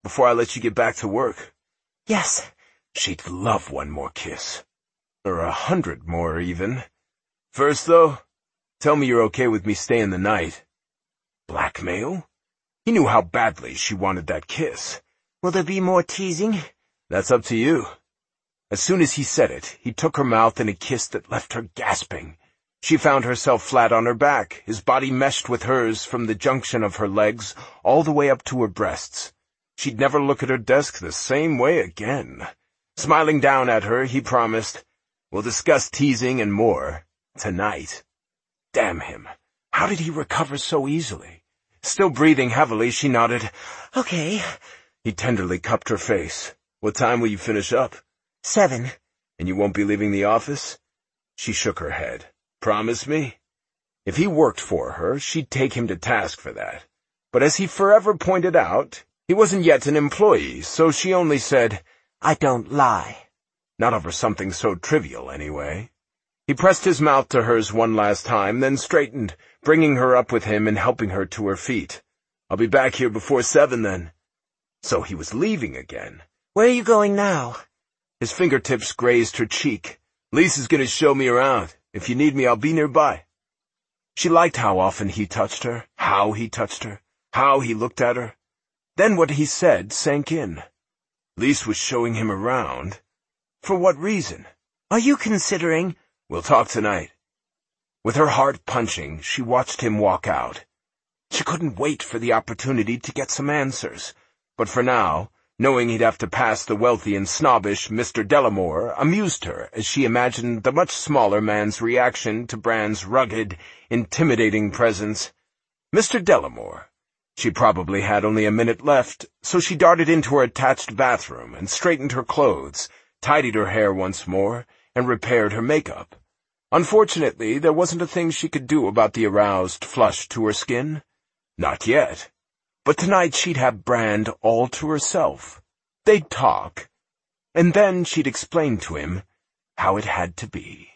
before I let you get back to work? Yes. She'd love one more kiss. Or 100 more, even. First, though, tell me you're okay with me staying the night. Blackmail? He knew how badly she wanted that kiss. Will there be more teasing? That's up to you. As soon as he said it, he took her mouth in a kiss that left her gasping. She found herself flat on her back, his body meshed with hers from the junction of her legs all the way up to her breasts. She'd never look at her desk the same way again. Smiling down at her, he promised, "We'll discuss teasing and more tonight." Damn him. How did he recover so easily? Still breathing heavily, she nodded. Okay. He tenderly cupped her face. What time will you finish up? 7. And you won't be leaving the office? She shook her head. Promise me? If he worked for her, she'd take him to task for that. But as he forever pointed out, he wasn't yet an employee, so she only said, I don't lie. Not over something so trivial, anyway. He pressed his mouth to hers one last time, then straightened, bringing her up with him and helping her to her feet. I'll be back here before 7, then. So he was leaving again. Where are you going now? His fingertips grazed her cheek. Lisa's gonna show me around. If you need me, I'll be nearby. She liked how often he touched her, how he touched her, how he looked at her. Then what he said sank in. Lisa was showing him around. For what reason? Are you considering? We'll talk tonight. With her heart punching, she watched him walk out. She couldn't wait for the opportunity to get some answers. But for now, knowing he'd have to pass the wealthy and snobbish Mr. Delamore amused her as she imagined the much smaller man's reaction to Brand's rugged, intimidating presence. Mr. Delamore. She probably had only a minute left, so she darted into her attached bathroom and straightened her clothes, tidied her hair once more, and repaired her makeup. Unfortunately, there wasn't a thing she could do about the aroused flush to her skin. Not yet. But tonight she'd have Brand all to herself. They'd talk, and then she'd explain to him how it had to be.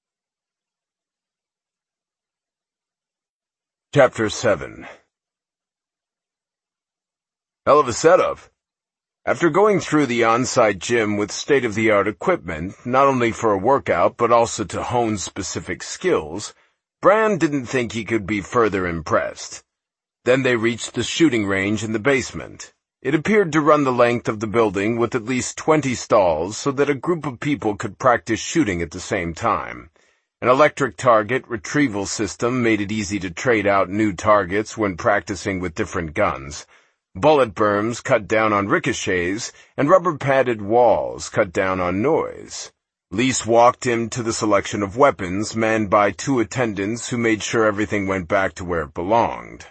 Chapter 7. Hell of a setup. After going through the on-site gym with state-of-the-art equipment, not only for a workout but also to hone specific skills, Brand didn't think he could be further impressed. Then they reached the shooting range in the basement. It appeared to run the length of the building with at least 20 stalls so that a group of people could practice shooting at the same time. An electric target retrieval system made it easy to trade out new targets when practicing with different guns. Bullet berms cut down on ricochets, and rubber-padded walls cut down on noise. Lise walked him to the selection of weapons manned by 2 attendants who made sure everything went back to where it belonged.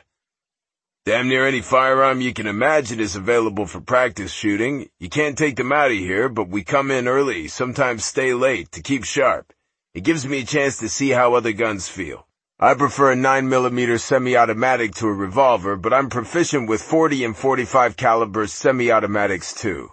Damn near any firearm you can imagine is available for practice shooting. You can't take them out of here, but we come in early, sometimes stay late, to keep sharp. It gives me a chance to see how other guns feel. I prefer a 9mm semi-automatic to a revolver, but I'm proficient with 40 and 45 caliber semi-automatics too.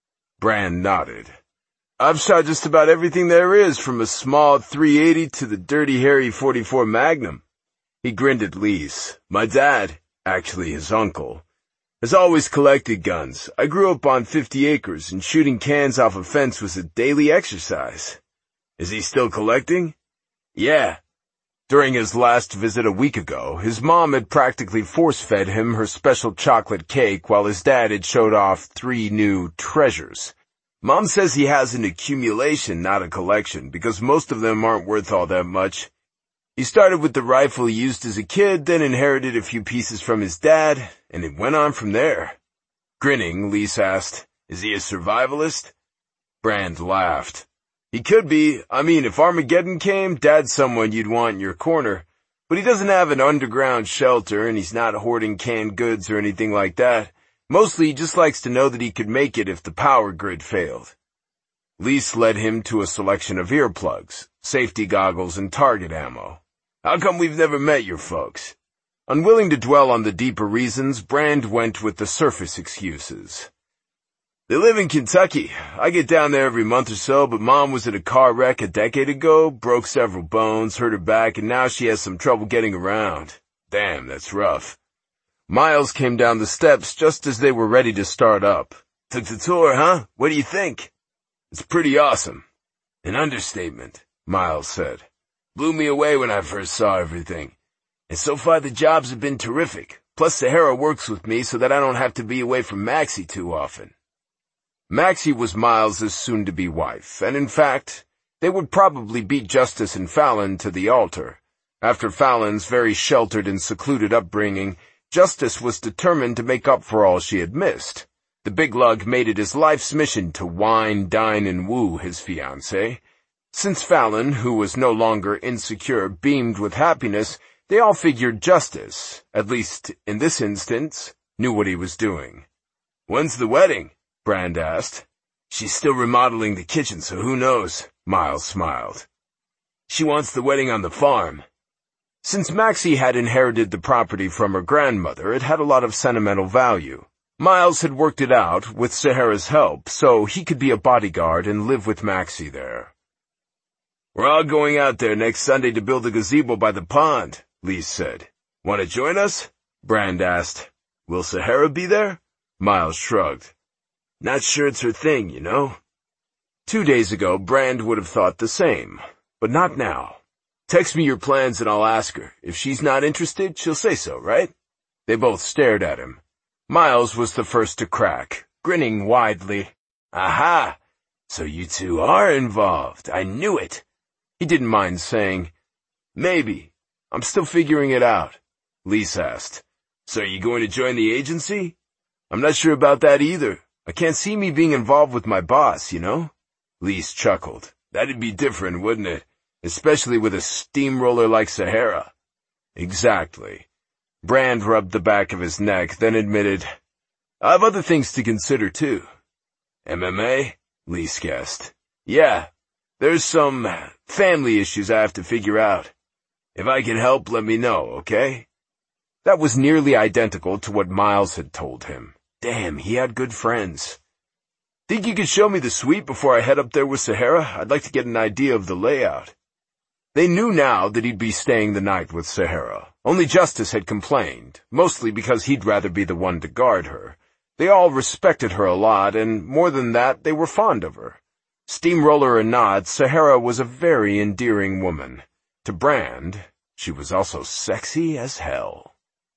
Brand nodded. I've shot just about everything there is, from a small .380 to the Dirty Harry .44 Magnum. He grinned at Lise. My dad, actually his uncle, has always collected guns. I grew up on 50 acres, and shooting cans off a fence was a daily exercise. Is he still collecting? Yeah. During his last visit a week ago, his mom had practically force-fed him her special chocolate cake while his dad had showed off 3 new treasures. Mom says he has an accumulation, not a collection, because most of them aren't worth all that much. He started with the rifle he used as a kid, then inherited a few pieces from his dad, and it went on from there. Grinning, Lise asked, Is he a survivalist? Brand laughed. He could be. I mean, if Armageddon came, Dad's someone you'd want in your corner. But he doesn't have an underground shelter, and he's not hoarding canned goods or anything like that. Mostly he just likes to know that he could make it if the power grid failed. Lise led him to a selection of earplugs, safety goggles, and target ammo. How come we've never met your folks? Unwilling to dwell on the deeper reasons, Brand went with the surface excuses. They live in Kentucky. I get down there every month or so, but Mom was in a car wreck a decade ago, broke several bones, hurt her back, and now she has some trouble getting around. Damn, that's rough. Miles came down the steps just as they were ready to start up. "Took the tour, huh? What do you think?" "It's pretty awesome." "An understatement," Miles said. "Blew me away when I first saw everything. And so far the jobs have been terrific. Plus Sahara works with me so that I don't have to be away from Maxie too often." Maxie was Miles's soon-to-be wife, and in fact, they would probably beat Justice and Fallon to the altar. After Fallon's very sheltered and secluded upbringing, Justice was determined to make up for all she had missed. The big lug made it his life's mission to wine, dine, and woo his fiancée. Since Fallon, who was no longer insecure, beamed with happiness, they all figured Justice, at least in this instance, knew what he was doing. "When's the wedding?" Brand asked. "She's still remodeling the kitchen, so who knows?" Miles smiled. "She wants the wedding on the farm." Since Maxie had inherited the property from her grandmother, it had a lot of sentimental value. Miles had worked it out, with Sahara's help, so he could be a bodyguard and live with Maxie there. "We're all going out there next Sunday to build a gazebo by the pond," Lee said. "Want to join us?" Brand asked. "Will Sahara be there?" Miles shrugged. "Not sure it's her thing, you know." 2 days ago, Brand would have thought the same, but not now. "Text me your plans and I'll ask her. If she's not interested, she'll say so, right?" They both stared at him. Miles was the first to crack, grinning widely. "Aha! So you two are involved. I knew it." He didn't mind saying, "Maybe. I'm still figuring it out." Lise asked, "So are you going to join the agency?" "I'm not sure about that either. I can't see me being involved with my boss, you know?" Lise chuckled. "That'd be different, wouldn't it? Especially with a steamroller like Sahara." "Exactly." Brand rubbed the back of his neck, then admitted, "I have other things to consider, too." "MMA?" Lise guessed. "Yeah. There's some family issues I have to figure out. If I can help, let me know, okay?" That was nearly identical to what Miles had told him. Damn, he had good friends. "Think you could show me the suite before I head up there with Sahara? I'd like to get an idea of the layout." They knew now that he'd be staying the night with Sahara. Only Justice had complained, mostly because he'd rather be the one to guard her. They all respected her a lot, and more than that, they were fond of her. Steamroller or not, Sahara was a very endearing woman. To Brand, she was also sexy as hell.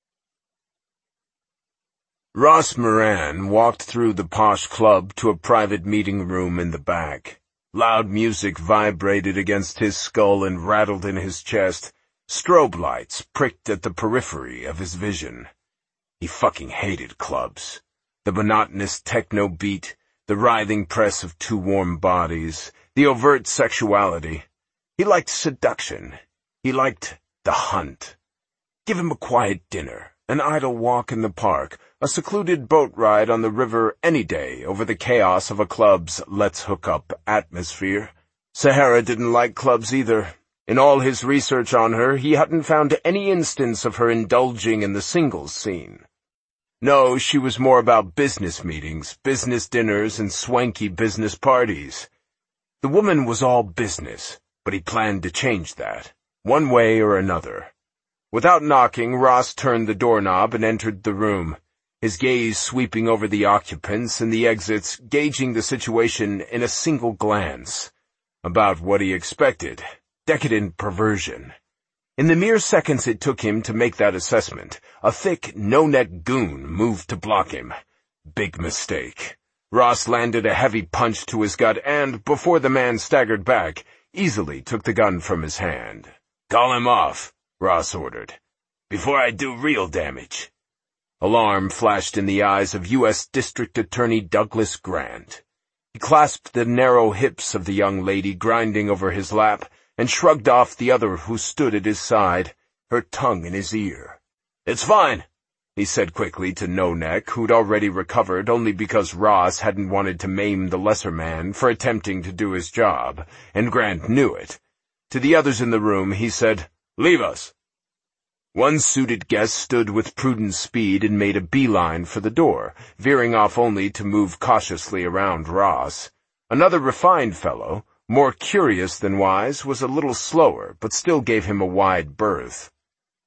Ross Moran walked through the posh club to a private meeting room in the back. Loud music vibrated against his skull and rattled in his chest. Strobe lights pricked at the periphery of his vision. He fucking hated clubs. The monotonous techno beat, the writhing press of two warm bodies, the overt sexuality. He liked seduction. He liked the hunt. Give him a quiet dinner, an idle walk in the park, a secluded boat ride on the river any day over the chaos of a club's let's-hook-up atmosphere. Sahara didn't like clubs either. In all his research on her, he hadn't found any instance of her indulging in the singles scene. No, she was more about business meetings, business dinners, and swanky business parties. The woman was all business, but he planned to change that, one way or another. Without knocking, Ross turned the doorknob and entered the room, his gaze sweeping over the occupants and the exits, gauging the situation in a single glance. About what he expected. Decadent perversion. In the mere seconds it took him to make that assessment, a thick, no-neck goon moved to block him. Big mistake. Ross landed a heavy punch to his gut and, before the man staggered back, easily took the gun from his hand. "Call him off," Ross ordered, "before I do real damage." Alarm flashed in the eyes of U.S. District Attorney Douglas Grant. He clasped the narrow hips of the young lady grinding over his lap and shrugged off the other who stood at his side, her tongue in his ear. "It's fine," he said quickly to No-Neck, who'd already recovered only because Ross hadn't wanted to maim the lesser man for attempting to do his job, and Grant knew it. To the others in the room, he said, "Leave us." One suited guest stood with prudent speed and made a beeline for the door, veering off only to move cautiously around Ross. Another refined fellow, more curious than wise, was a little slower, but still gave him a wide berth.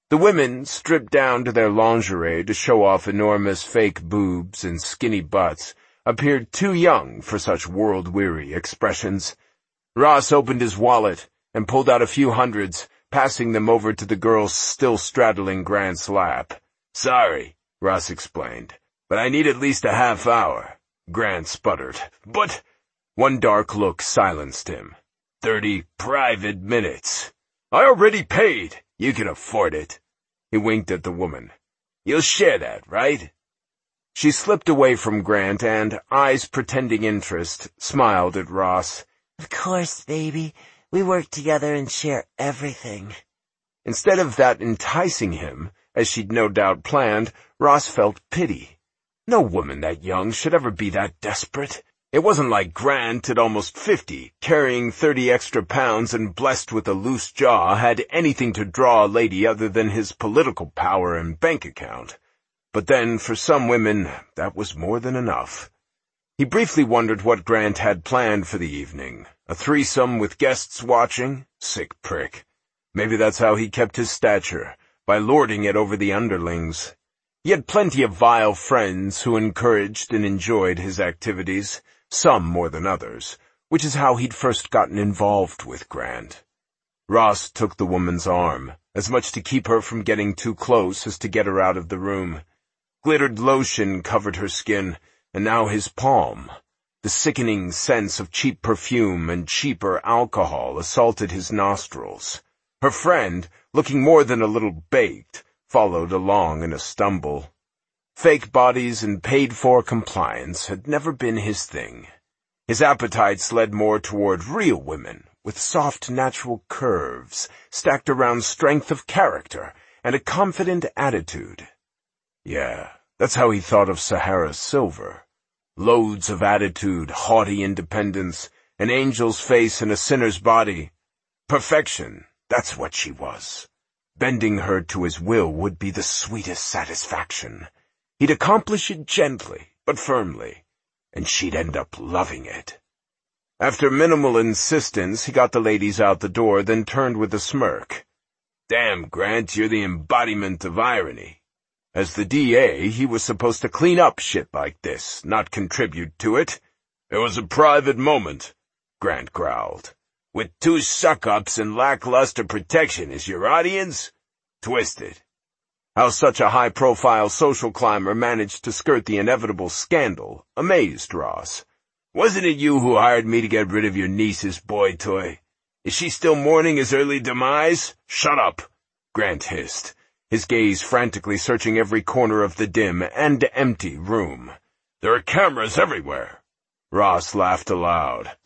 The women, stripped down to their lingerie to show off enormous fake boobs and skinny butts, appeared too young for such world-weary expressions. Ross opened his wallet and pulled out a few hundreds, passing them over to the girls still straddling Grant's lap. "Sorry," Ross explained, "but I need at least a half hour." Grant sputtered. "But—" One dark look silenced him. 30 private minutes. "I already paid. You can afford it." He winked at the woman. "You'll share that, right?" She slipped away from Grant and, eyes pretending interest, smiled at Ross. Of course, baby. We work together and share everything. Instead of that enticing him, as she'd no doubt planned, Ross felt pity. No woman that young should ever be that desperate. It wasn't like Grant, at almost 50, carrying 30 extra pounds and blessed with a loose jaw, had anything to draw a lady other than his political power and bank account. But then, for some women, that was more than enough. He briefly wondered what Grant had planned for the evening. A threesome with guests watching? Sick prick. Maybe that's how he kept his stature, by lording it over the underlings. He had plenty of vile friends who encouraged and enjoyed his activities, some more than others, which is how he'd first gotten involved with Grant. Ross took the woman's arm, as much to keep her from getting too close as to get her out of the room. Glittered lotion covered her skin, and now his palm. The sickening sense of cheap perfume and cheaper alcohol assaulted his nostrils. Her friend, looking more than a little baked, followed along in a stumble. Fake bodies and paid-for compliance had never been his thing. His appetites led more toward real women, with soft natural curves, stacked around strength of character and a confident attitude. Yeah, that's how he thought of Sahara Silver. Loads of attitude, haughty independence, an angel's face and a sinner's body. Perfection, that's what she was. Bending her to his will would be the sweetest satisfaction. He'd accomplish it gently, but firmly, and she'd end up loving it. After minimal insistence, he got the ladies out the door, then turned with a smirk. "Damn, Grant, you're the embodiment of irony. As the DA, he was supposed to clean up shit like this, not contribute to it." "It was a private moment," Grant growled. "With 2 suck-ups and lackluster protection as your audience? Twisted." How such a high-profile social climber managed to skirt the inevitable scandal amazed Ross. "Wasn't it you who hired me to get rid of your niece's boy toy? Is she still mourning his early demise?" "Shut up," Grant hissed, his gaze frantically searching every corner of the dim and empty room. "There are cameras everywhere." Ross laughed aloud.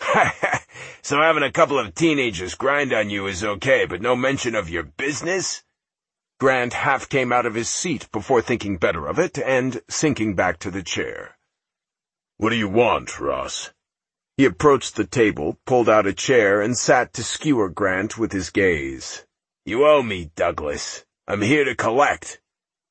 "So having a couple of teenagers grind on you is okay, but no mention of your business?" Grant half came out of his seat before thinking better of it and sinking back to the chair. "What do you want, Ross?" He approached the table, pulled out a chair, and sat to skewer Grant with his gaze. "You owe me, Douglas. I'm here to collect."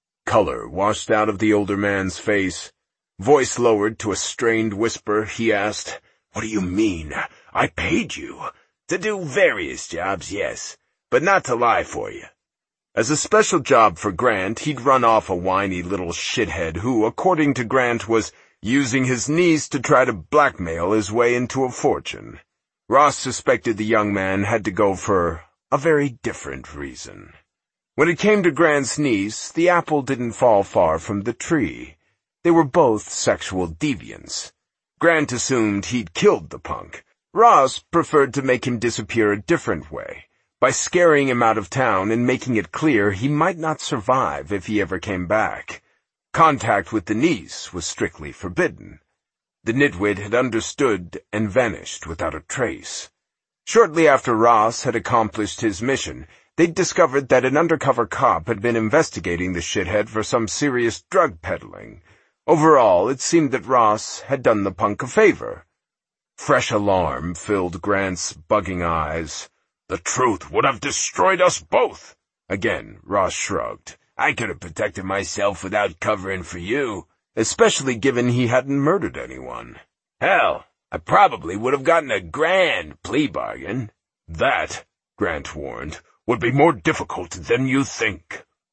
Color washed out of the older man's face. Voice lowered to a strained whisper, he asked, "What do you mean? I paid you." "To do various jobs, yes, but not to lie for you." As a special job for Grant, he'd run off a whiny little shithead who, according to Grant, was using his niece to try to blackmail his way into a fortune. Ross suspected the young man had to go for a very different reason. When it came to Grant's niece, the apple didn't fall far from the tree. They were both sexual deviants. Grant assumed he'd killed the punk. Ross preferred to make him disappear a different way, by scaring him out of town and making it clear he might not survive if he ever came back. Contact with the niece was strictly forbidden. The nitwit had understood and vanished without a trace. Shortly after Ross had accomplished his mission, they'd discovered that an undercover cop had been investigating the shithead for some serious drug peddling. Overall, it seemed that Ross had done the punk a favor. Fresh alarm filled Grant's bugging eyes. "The truth would have destroyed us both." Again, Ross shrugged. "I could have protected myself without covering for you, especially given he hadn't murdered anyone. Hell, I probably would have gotten a grand plea bargain." "That," Grant warned, "would be more difficult than you think."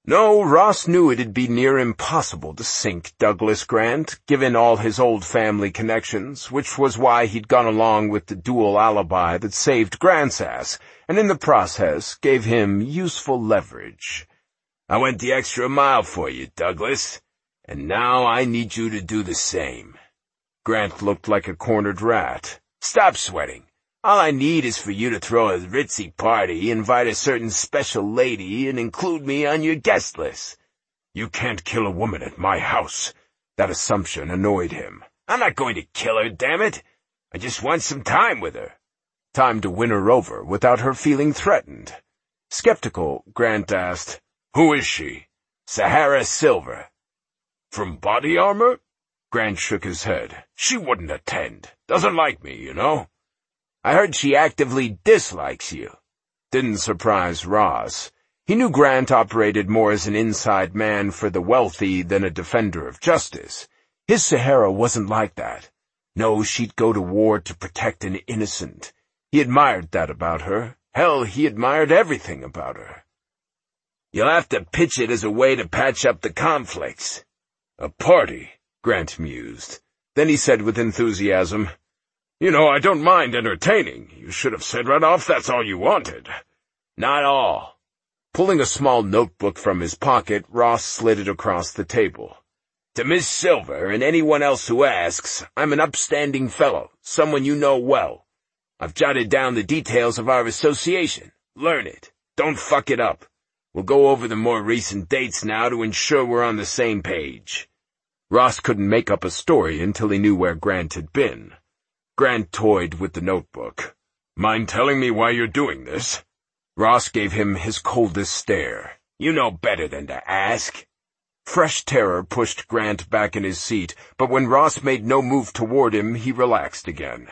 No, Ross knew it'd be near impossible to sink Douglas Grant, given all his old family connections, which was why he'd gone along with the dual alibi that saved Grant's ass, and in the process gave him useful leverage. "I went the extra mile for you, Douglas, and now I need you to do the same." Grant looked like a cornered rat. "Stop sweating. All I need is for you to throw a ritzy party, invite a certain special lady, and include me on your guest list." "You can't kill a woman at my house." That assumption annoyed him. "I'm not going to kill her, damn it. I just want some time with her." Time to win her over without her feeling threatened. Skeptical, Grant asked, "Who is she?" "Sahara Silver." "From Body Armor?" Grant shook his head. "She wouldn't attend. Doesn't like me, you know." "I heard she actively dislikes you." Didn't surprise Ross. He knew Grant operated more as an inside man for the wealthy than a defender of justice. His Sahara wasn't like that. No, she'd go to war to protect an innocent. He admired that about her. Hell, he admired everything about her. "You'll have to pitch it as a way to patch up the conflicts." "A party," Grant mused. Then he said with enthusiasm, "You know, I don't mind entertaining. You should have said right off that's all you wanted." "Not all." Pulling a small notebook from his pocket, Ross slid it across the table. "To Miss Silver and anyone else who asks, I'm an upstanding fellow, someone you know well. I've jotted down the details of our association. Learn it. Don't fuck it up. We'll go over the more recent dates now to ensure we're on the same page." Ross couldn't make up a story until he knew where Grant had been. Grant toyed with the notebook. "Mind telling me why you're doing this?" Ross gave him his coldest stare. "You know better than to ask." Fresh terror pushed Grant back in his seat, but when Ross made no move toward him, he relaxed again.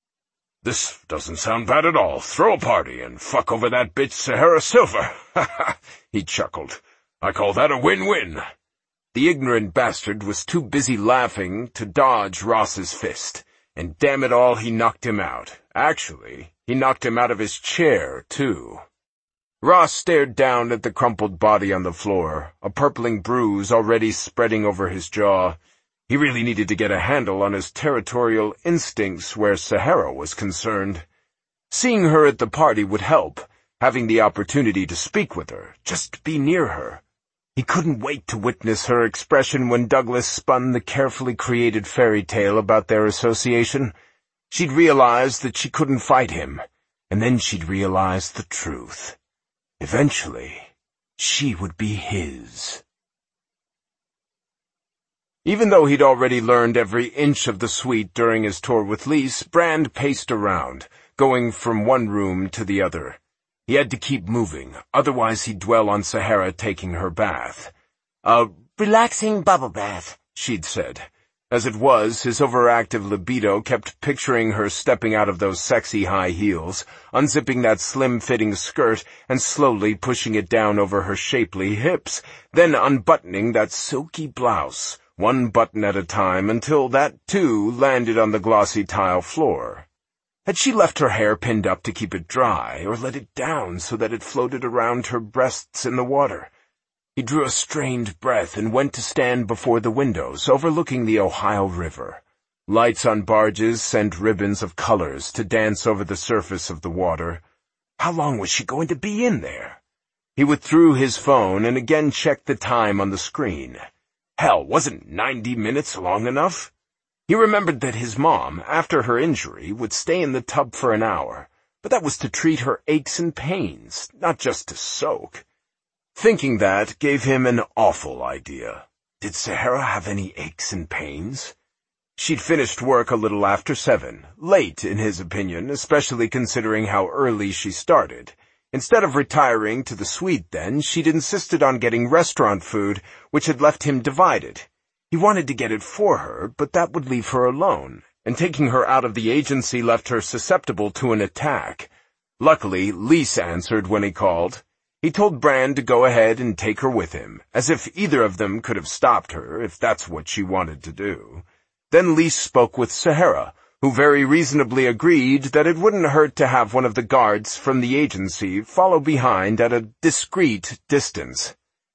"This doesn't sound bad at all. Throw a party and fuck over that bitch Sahara Silver." "Ha ha," he chuckled. "I call that a win-win." The ignorant bastard was too busy laughing to dodge Ross's fist. And damn it all, he knocked him out. Actually, he knocked him out of his chair, too. Ross stared down at the crumpled body on the floor, a purpling bruise already spreading over his jaw. He really needed to get a handle on his territorial instincts where Sahara was concerned. Seeing her at the party would help, having the opportunity to speak with her, just be near her. He couldn't wait to witness her expression when Douglas spun the carefully created fairy tale about their association. She'd realize that she couldn't fight him, and then she'd realize the truth. Eventually, she would be his. Even though he'd already learned every inch of the suite during his tour with Lise, Brand paced around, going from one room to the other. He had to keep moving, otherwise he'd dwell on Sahara taking her bath. "A relaxing bubble bath," she'd said. As it was, his overactive libido kept picturing her stepping out of those sexy high heels, unzipping that slim-fitting skirt and slowly pushing it down over her shapely hips, then unbuttoning that silky blouse, one button at a time, until that, too, landed on the glossy tile floor. Had she left her hair pinned up to keep it dry, or let it down so that it floated around her breasts in the water? He drew a strained breath and went to stand before the windows overlooking the Ohio River. Lights on barges sent ribbons of colors to dance over the surface of the water. How long was she going to be in there? He withdrew his phone and again checked the time on the screen. Hell, wasn't 90 minutes long enough? He remembered that his mom, after her injury, would stay in the tub for an hour, but that was to treat her aches and pains, not just to soak. Thinking that gave him an awful idea. Did Sahara have any aches and pains? She'd finished work a little after 7, late in his opinion, especially considering how early she started. Instead of retiring to the suite then, she'd insisted on getting restaurant food, which had left him divided. He wanted to get it for her, but that would leave her alone, and taking her out of the agency left her susceptible to an attack. Luckily, Lise answered when he called. He told Brand to go ahead and take her with him, as if either of them could have stopped her, if that's what she wanted to do. Then Lise spoke with Sahara, who very reasonably agreed that it wouldn't hurt to have one of the guards from the agency follow behind at a discreet distance.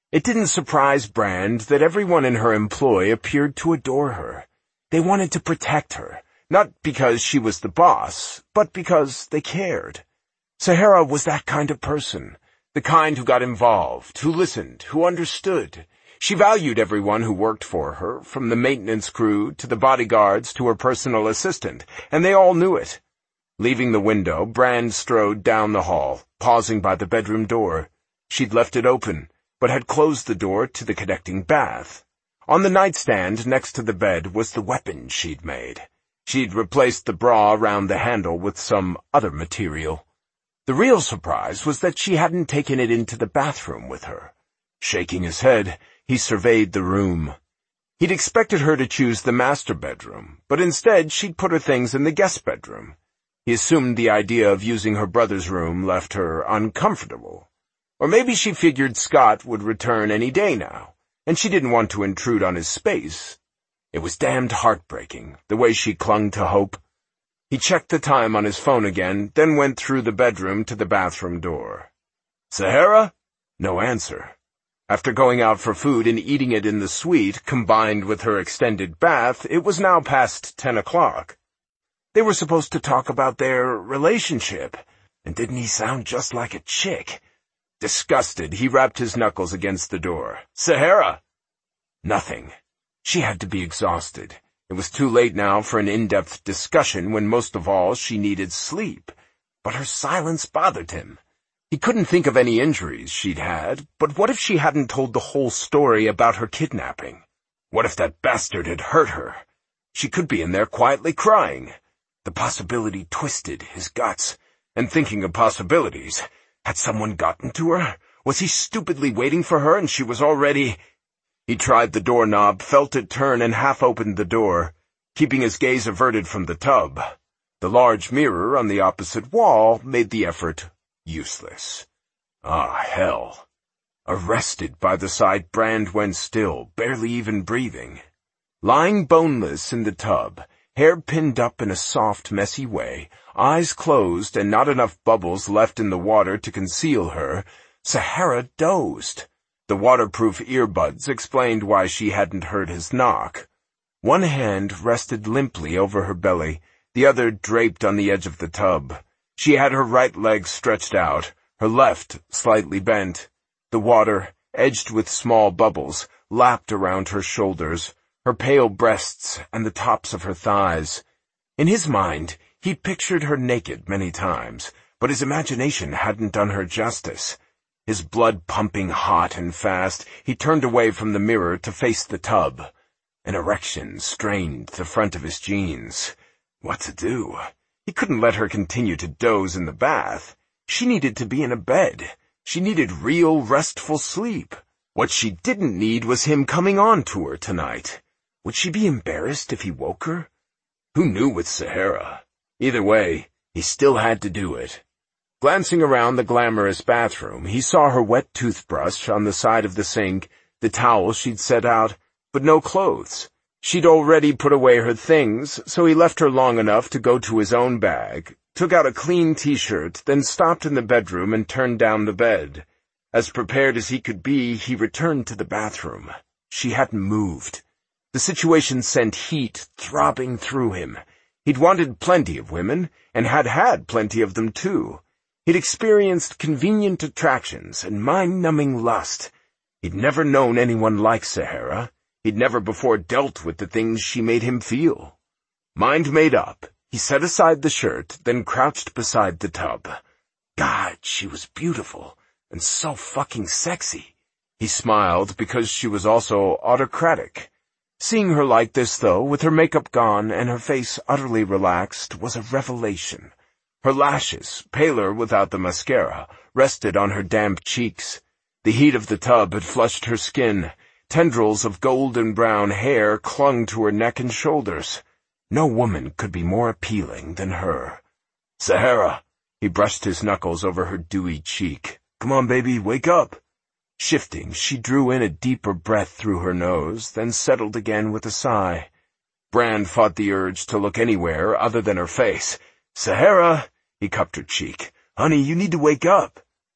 It didn't surprise Brand that everyone in her employ appeared to adore her. They wanted to protect her, not because she was the boss, but because they cared. Sahara was that kind of person, the kind who got involved, who listened, who understood. She valued everyone who worked for her, from the maintenance crew to the bodyguards to her personal assistant, and they all knew it. Leaving the window, Brand strode down the hall, pausing by the bedroom door. She'd left it open, but had closed the door to the connecting bath. On the nightstand next to the bed was the weapon she'd made. She'd replaced the bra around the handle with some other material. The real surprise was that she hadn't taken it into the bathroom with her. Shaking his head, he surveyed the room. He'd expected her to choose the master bedroom, but instead she'd put her things in the guest bedroom. He assumed the idea of using her brother's room left her uncomfortable. Or maybe she figured Scott would return any day now, and she didn't want to intrude on his space. It was damned heartbreaking, the way she clung to hope. He checked the time on his phone again, then went through the bedroom to the bathroom door. "Sahara?" No answer. After going out for food and eating it in the suite, combined with her extended bath, it was now past 10 o'clock. They were supposed to talk about their relationship, and didn't he sound just like a chick? Disgusted, he rapped his knuckles against the door. "Sahara!" Nothing. She had to be exhausted. It was too late now for an in-depth discussion when most of all she needed sleep. But her silence bothered him. He couldn't think of any injuries she'd had, but what if she hadn't told the whole story about her kidnapping? What if that bastard had hurt her? She could be in there quietly crying. The possibility twisted his guts. And thinking of possibilities, had someone gotten to her? Was he stupidly waiting for her and she was already... He tried the doorknob, felt it turn, and half-opened the door, keeping his gaze averted from the tub. The large mirror on the opposite wall made the effort useless. Ah, hell. Arrested by the sight, Brand went still, barely even breathing. Lying boneless in the tub, hair pinned up in a soft, messy way, eyes closed and not enough bubbles left in the water to conceal her, Sahara dozed. The waterproof earbuds explained why she hadn't heard his knock. One hand rested limply over her belly, the other draped on the edge of the tub. She had her right leg stretched out, her left slightly bent. The water, edged with small bubbles, lapped around her shoulders, her pale breasts, and the tops of her thighs. In his mind, he'd pictured her naked many times, but his imagination hadn't done her justice. His blood pumping hot and fast, he turned away from the mirror to face the tub. An erection strained the front of his jeans. What to do? He couldn't let her continue to doze in the bath. She needed to be in a bed. She needed real, restful sleep. What she didn't need was him coming on to her tonight. Would she be embarrassed if he woke her? Who knew with Sahara? Either way, he still had to do it. Glancing around the glamorous bathroom, he saw her wet toothbrush on the side of the sink, the towel she'd set out, but no clothes. She'd already put away her things, so he left her long enough to go to his own bag, took out a clean t-shirt, then stopped in the bedroom and turned down the bed. As prepared as he could be, he returned to the bathroom. She hadn't moved. The situation sent heat throbbing through him. He'd wanted plenty of women, and had had plenty of them too. He'd experienced convenient attractions and mind-numbing lust. He'd never known anyone like Sahara. He'd never before dealt with the things she made him feel. Mind made up, he set aside the shirt, then crouched beside the tub. God, she was beautiful, and so fucking sexy. He smiled because she was also autocratic. Seeing her like this, though, with her makeup gone and her face utterly relaxed, was a revelation. Her lashes, paler without the mascara, rested on her damp cheeks. The heat of the tub had flushed her skin. Tendrils of golden-brown hair clung to her neck and shoulders. No woman could be more appealing than her. "Sahara!" He brushed his knuckles over her dewy cheek. "Come on, baby, wake up!" Shifting, she drew in a deeper breath through her nose, then settled again with a sigh. Brand fought the urge to look anywhere other than her face. "Sahara!" He cupped her cheek. "Honey, you need to wake up."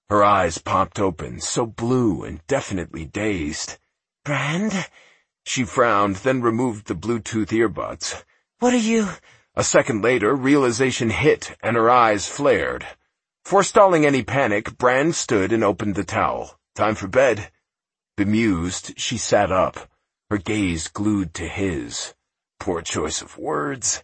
Her eyes popped open, so blue and definitely dazed. Brand? She frowned, then removed the Bluetooth earbuds. What are you— A second later, realization hit, and her eyes flared. Forestalling any panic, Brand stood and opened the towel. Time for bed. Bemused, she sat up, her gaze glued to his. Poor choice of words.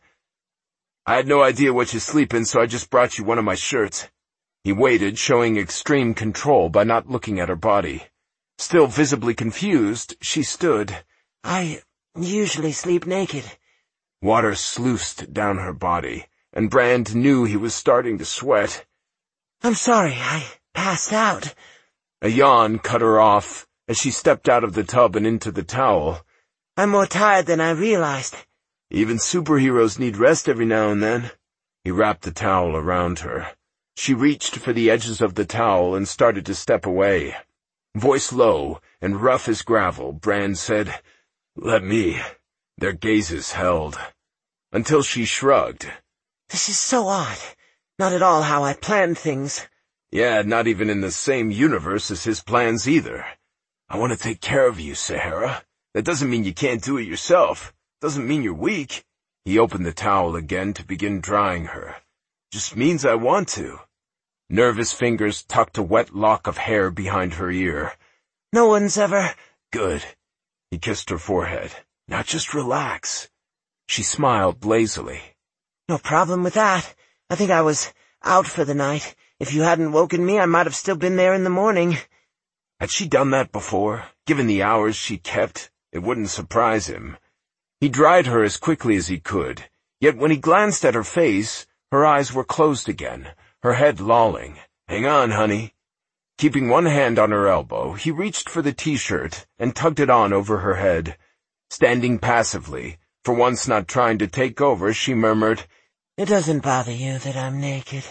I had no idea what you sleep in, so I just brought you one of my shirts. He waited, showing extreme control by not looking at her body. Still visibly confused, she stood. I usually sleep naked. Water sluiced down her body, and Brand knew he was starting to sweat. I'm sorry, I passed out. A yawn cut her off as she stepped out of the tub and into the towel. I'm more tired than I realized. Even superheroes need rest every now and then. He wrapped the towel around her. She reached for the edges of the towel and started to step away. Voice low and rough as gravel, Brand said, "Let me." Their gazes held. Until she shrugged. This is so odd. Not at all how I planned things. Yeah, not even in the same universe as his plans either. I want to take care of you, Sahara. That doesn't mean you can't do it yourself. Doesn't mean you're weak. He opened the towel again to begin drying her. Just means I want to. Nervous fingers tucked a wet lock of hair behind her ear. No one's ever— Good. He kissed her forehead. Now just relax. She smiled lazily. No problem with that. I think I was out for the night. If you hadn't woken me, I might have still been there in the morning. Had she done that before? Given the hours she kept, it wouldn't surprise him. He dried her as quickly as he could, yet when he glanced at her face, her eyes were closed again, her head lolling. Hang on, honey. Keeping one hand on her elbow, he reached for the t-shirt and tugged it on over her head. Standing passively, for once not trying to take over, she murmured, It doesn't bother you that I'm naked.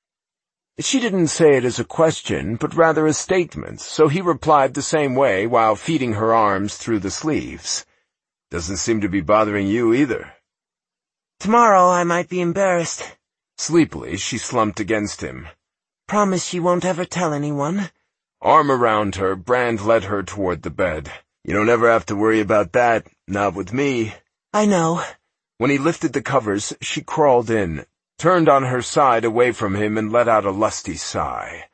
She didn't say it as a question, but rather a statement, so he replied the same way while feeding her arms through the sleeves. Doesn't seem to be bothering you either. Tomorrow I might be embarrassed. Sleepily, she slumped against him. Promise you won't ever tell anyone? Arm around her, Brand led her toward the bed. You don't ever have to worry about that, not with me. I know. When he lifted the covers, she crawled in, turned on her side away from him and let out a lusty sigh.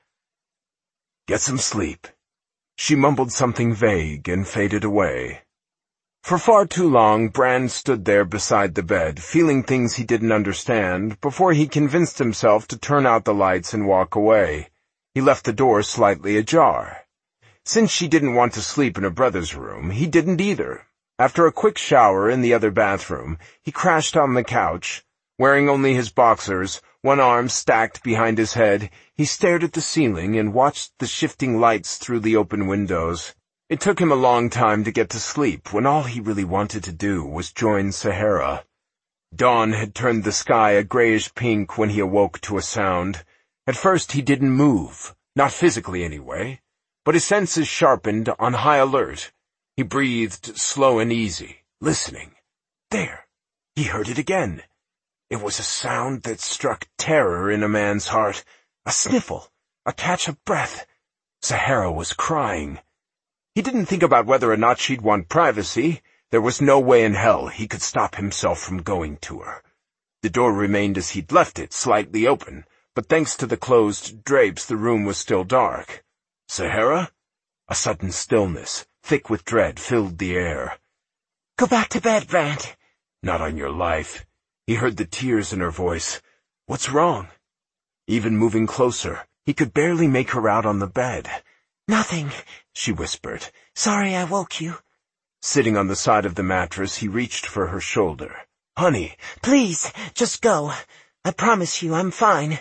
Get some sleep. She mumbled something vague and faded away. For far too long, Brand stood there beside the bed, feeling things he didn't understand, before he convinced himself to turn out the lights and walk away. He left the door slightly ajar. Since she didn't want to sleep in her brother's room, he didn't either. After a quick shower in the other bathroom, he crashed on the couch. Wearing only his boxers, one arm stacked behind his head, he stared at the ceiling and watched the shifting lights through the open windows. It took him a long time to get to sleep when all he really wanted to do was join Sahara. Dawn had turned the sky a grayish pink when he awoke to a sound. At first he didn't move, not physically anyway, but his senses sharpened on high alert. He breathed slow and easy, listening. There, he heard it again. It was a sound that struck terror in a man's heart. A sniffle, a catch of breath. Sahara was crying. He didn't think about whether or not she'd want privacy. There was no way in hell he could stop himself from going to her. The door remained as he'd left it, slightly open, but thanks to the closed drapes the room was still dark. Sahara? A sudden stillness, thick with dread, filled the air. Go back to bed, Brand. Not on your life. He heard the tears in her voice. What's wrong? Even moving closer, he could barely make her out on the bed. Nothing, she whispered. Sorry I woke you. Sitting on the side of the mattress, he reached for her shoulder. Honey. Please, just go. I promise you I'm fine.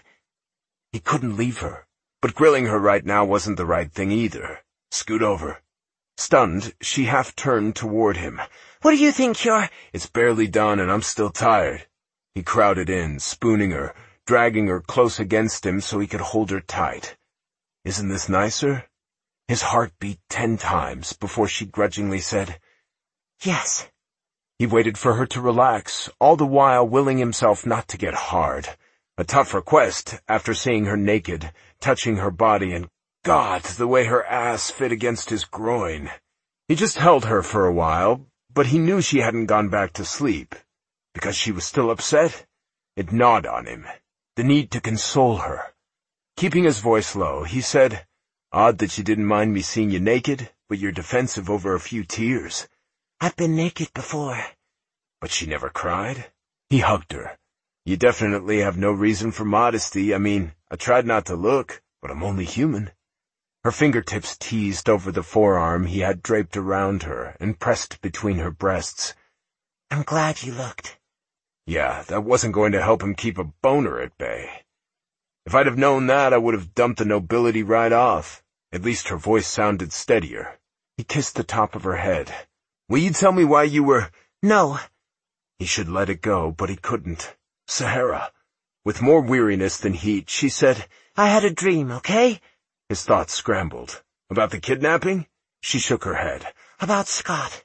He couldn't leave her, but grilling her right now wasn't the right thing either. Scoot over. Stunned, she half turned toward him. What do you think you're— It's barely done and I'm still tired. He crowded in, spooning her, dragging her close against him so he could hold her tight. Isn't this nicer? His heart beat 10 times before she grudgingly said, Yes. He waited for her to relax, all the while willing himself not to get hard. A tough request after seeing her naked, touching her body and God, the way her ass fit against his groin. He just held her for a while, but he knew she hadn't gone back to sleep. Because she was still upset? It gnawed on him. The need to console her. Keeping his voice low, he said, "Odd that you didn't mind me seeing you naked, but you're defensive over a few tears." "I've been naked before." But she never cried. He hugged her. "You definitely have no reason for modesty. I mean, I tried not to look, but I'm only human." Her fingertips teased over the forearm he had draped around her and pressed between her breasts. "I'm glad you looked." Yeah, that wasn't going to help him keep a boner at bay. If I'd have known that, I would have dumped the nobility right off. At least her voice sounded steadier. He kissed the top of her head. "Will you tell me why you were—" "No." He should let it go, but he couldn't. Sahara. With more weariness than heat, she said, "I had a dream, okay?" His thoughts scrambled. About the kidnapping? She shook her head. "About Scott.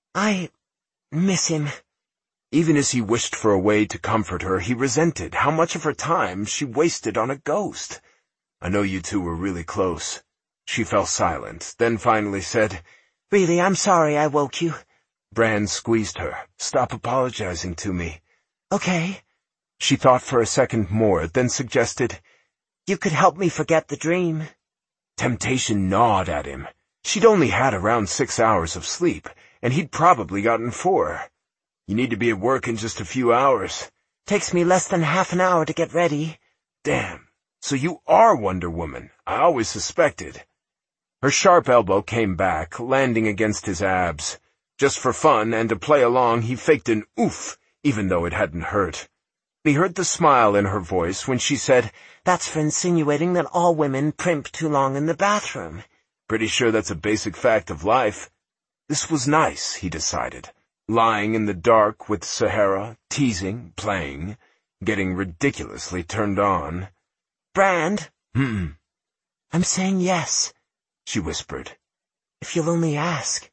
I miss him." Even as he wished for a way to comfort her, he resented how much of her time she wasted on a ghost. "I know you two were really close." She fell silent, then finally said, "Really, I'm sorry I woke you." Brand squeezed her. "Stop apologizing to me." "Okay." She thought for a second more, then suggested, "You could help me forget the dream." Temptation gnawed at him. She'd only had around 6 hours of sleep, and he'd probably gotten 4. "You need to be at work in just a few hours." "Takes me less than half an hour to get ready." "Damn. So you are Wonder Woman. I always suspected." Her sharp elbow came back, landing against his abs. Just for fun and to play along, he faked an oof, even though it hadn't hurt. He heard the smile in her voice when she said, "That's for insinuating that all women primp too long in the bathroom." "Pretty sure that's a basic fact of life." This was nice, he decided. Lying in the dark with Sahara, teasing, playing, getting ridiculously turned on. "Brand." "Hmm." "I'm saying yes," she whispered. "If you'll only ask."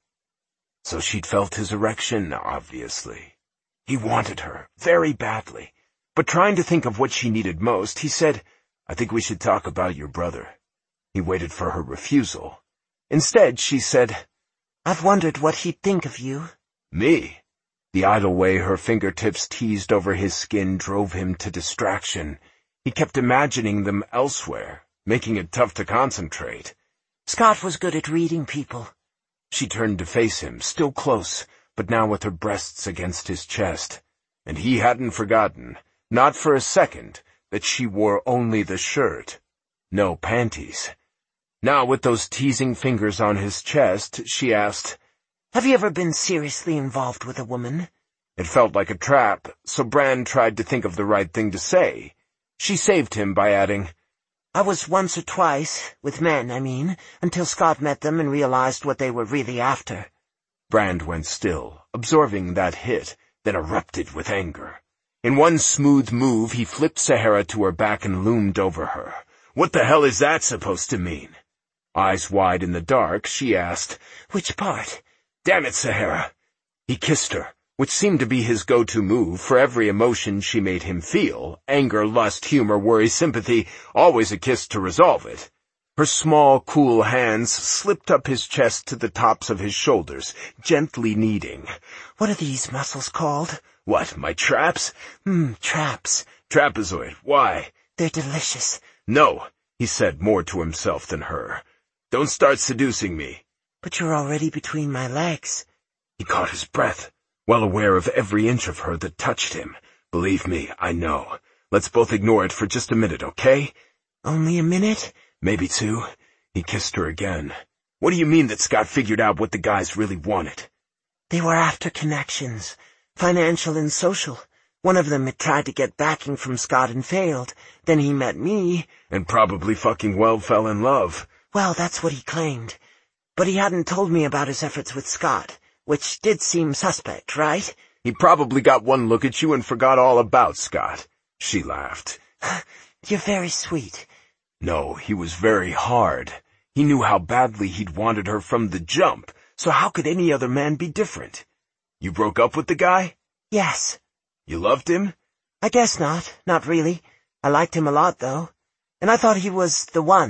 So she'd felt his erection, obviously. He wanted her, very badly. But trying to think of what she needed most, he said, "I think we should talk about your brother." He waited for her refusal. Instead, she said, "I've wondered what he'd think of you." "Me?" The idle way her fingertips teased over his skin drove him to distraction. He kept imagining them elsewhere, making it tough to concentrate. "Scott was good at reading people." She turned to face him, still close, but now with her breasts against his chest. And he hadn't forgotten, not for a second, that she wore only the shirt. No panties. Now, with those teasing fingers on his chest, she asked, "Have you ever been seriously involved with a woman?" It felt like a trap, so Brand tried to think of the right thing to say. She saved him by adding, "I was once or twice, with men, I mean, until Scott met them and realized what they were really after." Brand went still, absorbing that hit, then erupted with anger. In one smooth move, he flipped Sahara to her back and loomed over her. "What the hell is that supposed to mean?" Eyes wide in the dark, she asked, "Which part?" "Damn it, Sahara." He kissed her, which seemed to be his go-to move for every emotion she made him feel, anger, lust, humor, worry, sympathy, always a kiss to resolve it. Her small, cool hands slipped up his chest to the tops of his shoulders, gently kneading. "What are these muscles called?" "What, my traps?" Traps." "Trapezoid. Why?" "They're delicious." "No," he said more to himself than her. "Don't start seducing me." "But you're already between my legs." He caught his breath, well aware of every inch of her that touched him. "Believe me, I know. Let's both ignore it for just a minute, okay?" "Only a minute?" "Maybe 2. He kissed her again. "What do you mean that Scott figured out what the guys really wanted?" "They were after connections, financial and social. One of them had tried to get backing from Scott and failed. Then he met me." "And probably fucking well fell in love." "Well, that's what he claimed. But he hadn't told me about his efforts with Scott, which did seem suspect, right?" "He probably got one look at you and forgot all about Scott." She laughed. "You're very sweet." No, he was very hard. He knew how badly he'd wanted her from the jump, so how could any other man be different? "You broke up with the guy?" "Yes." "You loved him?" "I guess not. Not really. I liked him a lot, though. And I thought he was the one."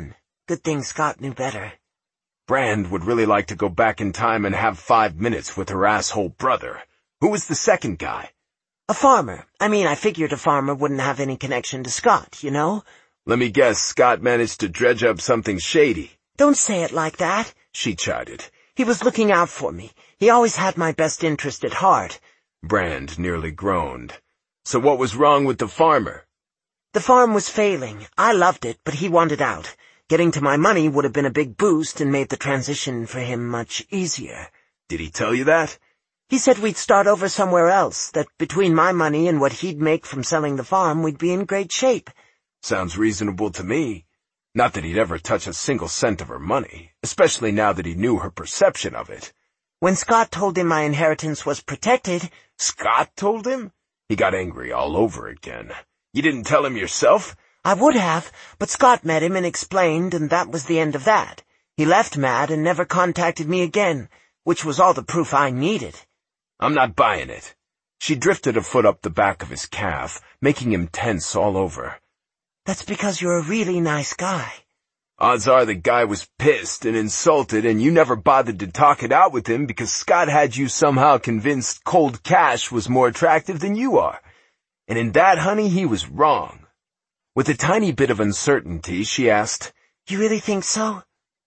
Good thing Scott knew better. Brand would really like to go back in time and have 5 minutes with her asshole brother. Who was the second guy? A farmer. I figured a farmer wouldn't have any connection to Scott, you know? Let me guess, Scott managed to dredge up something shady. Don't say it like that, she chided. He was looking out for me. He always had my best interest at heart. Brand nearly groaned. So what was wrong with the farmer? The farm was failing. I loved it, but he wanted out. Getting to my money would have been a big boost and made the transition for him much easier. Did he tell you that? He said we'd start over somewhere else, that between my money and what he'd make from selling the farm, we'd be in great shape. Sounds reasonable to me. Not that he'd ever touch a single cent of her money, especially now that he knew her perception of it. When Scott told him my inheritance was protected— Scott told him? He got angry all over again. You didn't tell him yourself? I would have, but Scott met him and explained, and that was the end of that. He left mad and never contacted me again, which was all the proof I needed. I'm not buying it. She drifted a foot up the back of his calf, making him tense all over. That's because you're a really nice guy. Odds are the guy was pissed and insulted, and you never bothered to talk it out with him because Scott had you somehow convinced cold cash was more attractive than you are. And in that, honey, he was wrong. With a tiny bit of uncertainty, she asked, You really think so?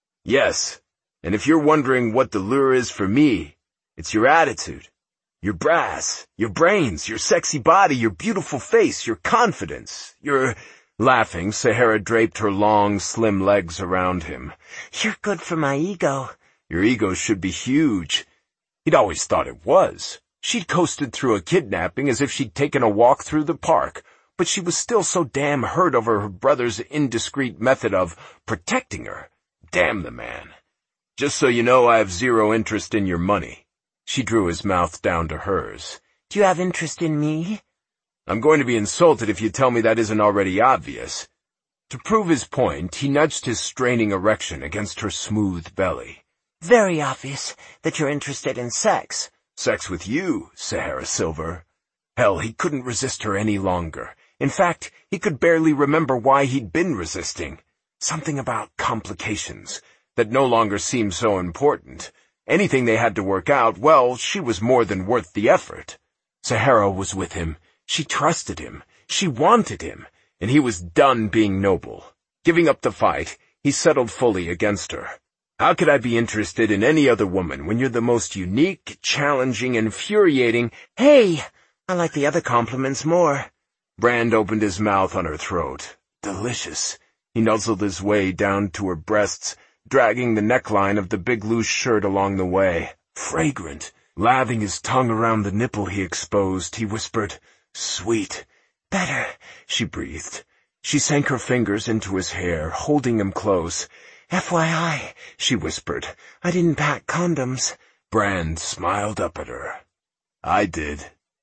Yes. And if you're wondering what the lure is for me, it's your attitude, your brass, your brains, your sexy body, your beautiful face, your confidence, your— Laughing, Sahara draped her long, slim legs around him. You're good for my ego. Your ego should be huge. He'd always thought it was. She'd coasted through a kidnapping as if she'd taken a walk through the park, but she was still so damn hurt over her brother's indiscreet method of protecting her. Damn the man. Just so you know, I have zero interest in your money. She drew his mouth down to hers. Do you have interest in me? I'm going to be insulted if you tell me that isn't already obvious. To prove his point, he nudged his straining erection against her smooth belly. Very obvious that you're interested in sex. Sex with you, Sahara Silver. Hell, he couldn't resist her any longer. In fact, he could barely remember why he'd been resisting. Something about complications that no longer seemed so important. Anything they had to work out, well, she was more than worth the effort. Sahara was with him. She trusted him. She wanted him. And he was done being noble. Giving up the fight, he settled fully against her. How could I be interested in any other woman when you're the most unique, challenging, infuriating— Hey! I like the other compliments more. Brand opened his mouth on her throat. Delicious. He nuzzled his way down to her breasts, dragging the neckline of the big loose shirt along the way. Fragrant. Lathing his tongue around the nipple he exposed, he whispered, Sweet. Better, she breathed. She sank her fingers into his hair, holding him close. FYI, she whispered, I didn't pack condoms. Brand smiled up at her. I did.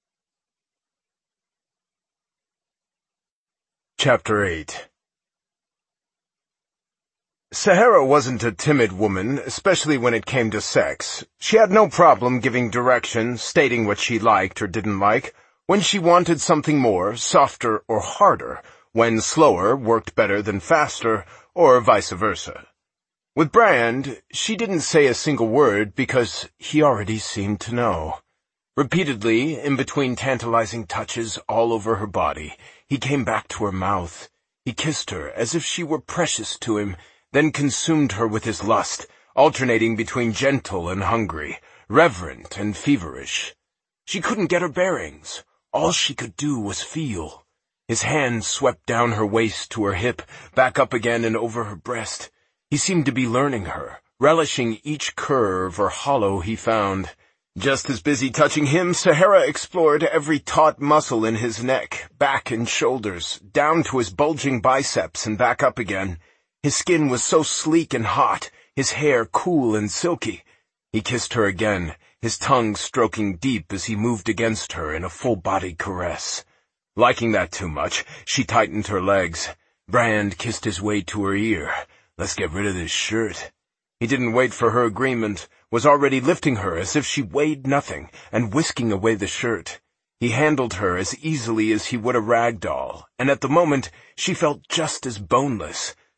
Chapter 8. Sahara wasn't a timid woman, especially when it came to sex. She had no problem giving direction, stating what she liked or didn't like, when she wanted something more, softer or harder, when slower worked better than faster, or vice versa. With Brand, she didn't say a single word because he already seemed to know. Repeatedly, in between tantalizing touches all over her body, he came back to her mouth. He kissed her as if she were precious to him, then consumed her with his lust, alternating between gentle and hungry, reverent and feverish. She couldn't get her bearings. All she could do was feel. His hand swept down her waist to her hip, back up again and over her breast. He seemed to be learning her, relishing each curve or hollow he found. Just as busy touching him, Sahara explored every taut muscle in his neck, back and shoulders, down to his bulging biceps and back up again. His skin was so sleek and hot, his hair cool and silky. He kissed her again, his tongue stroking deep as he moved against her in a full-body caress. Liking that too much, she tightened her legs. Brand kissed his way to her ear. Let's get rid of this shirt. He didn't wait for her agreement, was already lifting her as if she weighed nothing, and whisking away the shirt. He handled her as easily as he would a rag doll, and at the moment she felt just as boneless.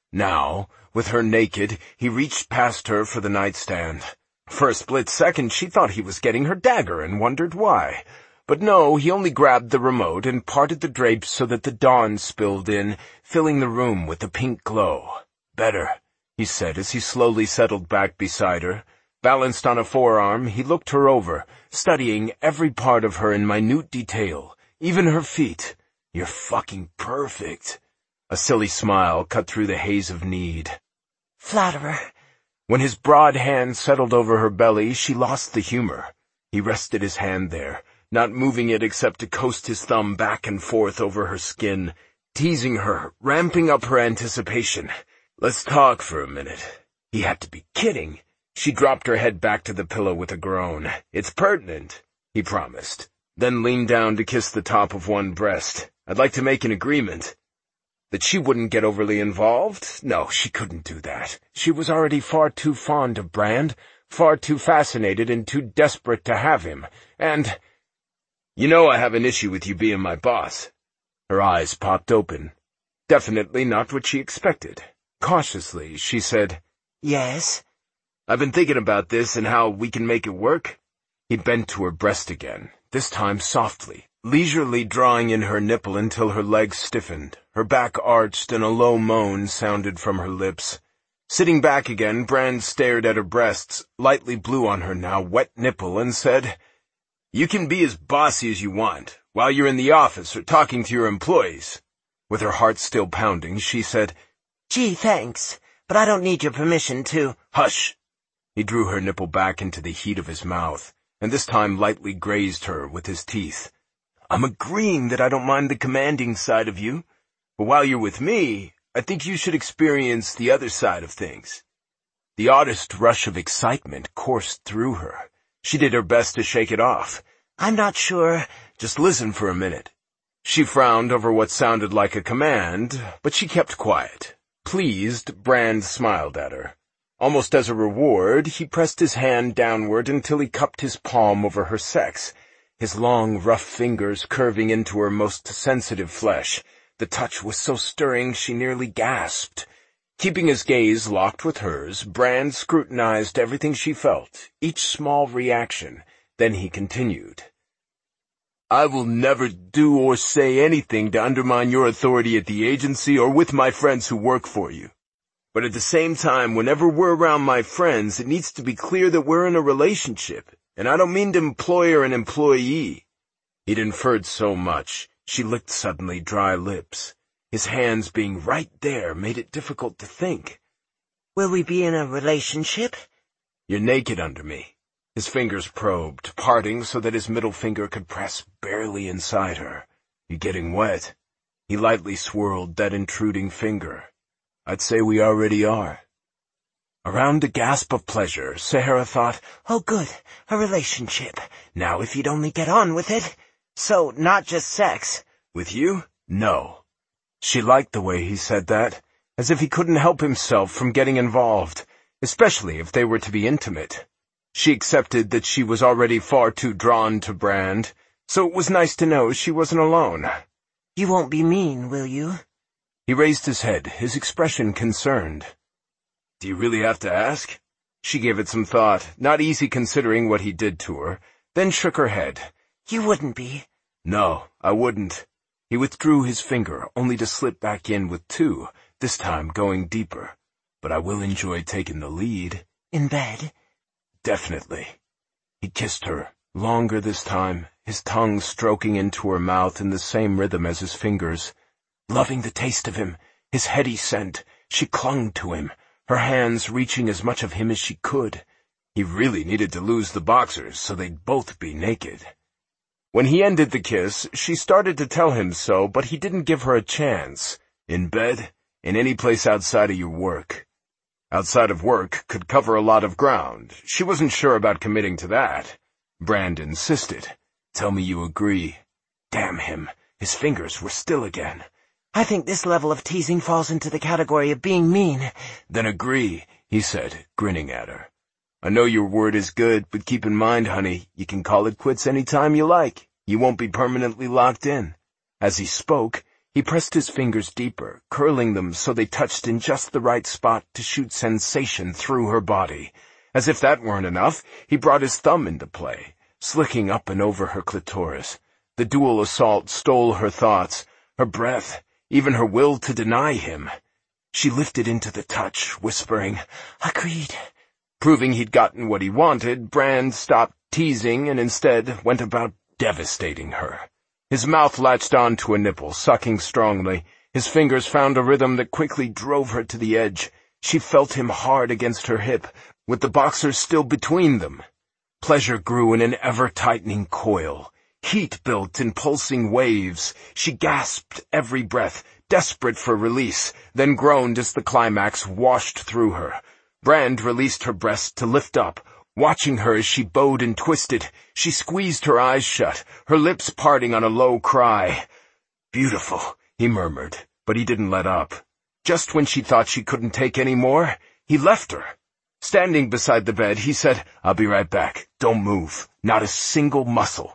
Now, with her naked, he reached past her for the nightstand. For a split second, she thought he was getting her dagger and wondered why. But no, he only grabbed the remote and parted the drapes so that the dawn spilled in, filling the room with a pink glow. "Better," he said as he slowly settled back beside her. Balanced on a forearm, he looked her over, studying every part of her in minute detail, even her feet. "You're fucking perfect." A silly smile cut through the haze of need. "Flatterer." When his broad hand settled over her belly, she lost the humor. He rested his hand there, not moving it except to coast his thumb back and forth over her skin, teasing her, ramping up her anticipation. "Let's talk for a minute." He had to be kidding. She dropped her head back to the pillow with a groan. "It's pertinent," he promised, then leaned down to kiss the top of one breast. "I'd like to make an agreement." That she wouldn't get overly involved? No, she couldn't do that. She was already far too fond of Brand, far too fascinated and too desperate to have him. And, "You know I have an issue with you being my boss." Her eyes popped open. Definitely not what she expected. Cautiously, she said, "Yes?" "I've been thinking about this and how we can make it work." He bent to her breast again, this time softly, leisurely drawing in her nipple until her legs stiffened. Her back arched and a low moan sounded from her lips. Sitting back again, Brand stared at her breasts, lightly blue on her now wet nipple, and said, "You can be as bossy as you want, while you're in the office or talking to your employees." With her heart still pounding, she said, "Gee, thanks, but I don't need your permission to—" "Hush!" He drew her nipple back into the heat of his mouth, and this time lightly grazed her with his teeth. "I'm agreeing that I don't mind the commanding side of you, but while you're with me, I think you should experience the other side of things." The oddest rush of excitement coursed through her. She did her best to shake it off. "I'm not sure—" "Just listen for a minute." She frowned over what sounded like a command, but she kept quiet. Pleased, Brand smiled at her. Almost as a reward, he pressed his hand downward until he cupped his palm over her sex, his long, rough fingers curving into her most sensitive flesh. The touch was so stirring she nearly gasped. Keeping his gaze locked with hers, Brand scrutinized everything she felt, each small reaction. Then he continued, "I will never do or say anything to undermine your authority at the agency or with my friends who work for you. But at the same time, whenever we're around my friends, it needs to be clear that we're in a relationship, and I don't mean to employer and employee." He'd inferred so much. She licked suddenly dry lips. His hands being right there made it difficult to think. "Will we be in a relationship?" "You're naked under me." His fingers probed, parting so that his middle finger could press barely inside her. "You're getting wet." He lightly swirled that intruding finger. "I'd say we already are." Around a gasp of pleasure, Sahara thought, "Oh, good, a relationship. Now if you'd only get on with it. So, not just sex." "With you? No." She liked the way he said that, as if he couldn't help himself from getting involved, especially if they were to be intimate. She accepted that she was already far too drawn to Brand, so it was nice to know she wasn't alone. "You won't be mean, will you?" He raised his head, his expression concerned. "Do you really have to ask?" She gave it some thought, not easy considering what he did to her, then shook her head. "You wouldn't be." "No, I wouldn't." He withdrew his finger, only to slip back in with two, this time going deeper. "But I will enjoy taking the lead." "In bed?" "Definitely." He kissed her, longer this time, his tongue stroking into her mouth in the same rhythm as his fingers. Loving the taste of him, his heady scent, she clung to him, her hands reaching as much of him as she could. He really needed to lose the boxers so they'd both be naked. When he ended the kiss, she started to tell him so, but he didn't give her a chance. "In bed? In any place outside of your work." Outside of work could cover a lot of ground. She wasn't sure about committing to that. Brand insisted. "Tell me you agree." Damn him, his fingers were still again. "I think this level of teasing falls into the category of being mean." "Then agree," he said, grinning at her. "I know your word is good, but keep in mind, honey, you can call it quits any time you like. You won't be permanently locked in." As he spoke, He pressed his fingers deeper, curling them so they touched in just the right spot to shoot sensation through her body. As if that weren't enough, he brought his thumb into play, slicking up and over her clitoris. The dual assault stole her thoughts, her breath, even her will to deny him. She lifted into the touch, whispering, "Agreed." Proving he'd gotten what he wanted, Brand stopped teasing and instead went about devastating her. His mouth latched onto a nipple, sucking strongly. His fingers found a rhythm that quickly drove her to the edge. She felt him hard against her hip, with the boxers still between them. Pleasure grew in an ever-tightening coil. Heat built in pulsing waves. She gasped every breath, desperate for release, then groaned as the climax washed through her. Brand released her breast to lift up. Watching her as she bowed and twisted, she squeezed her eyes shut, her lips parting on a low cry. "Beautiful," he murmured, but he didn't let up. Just when she thought she couldn't take any more, he left her. Standing beside the bed, he said, "I'll be right back. Don't move. Not a single muscle."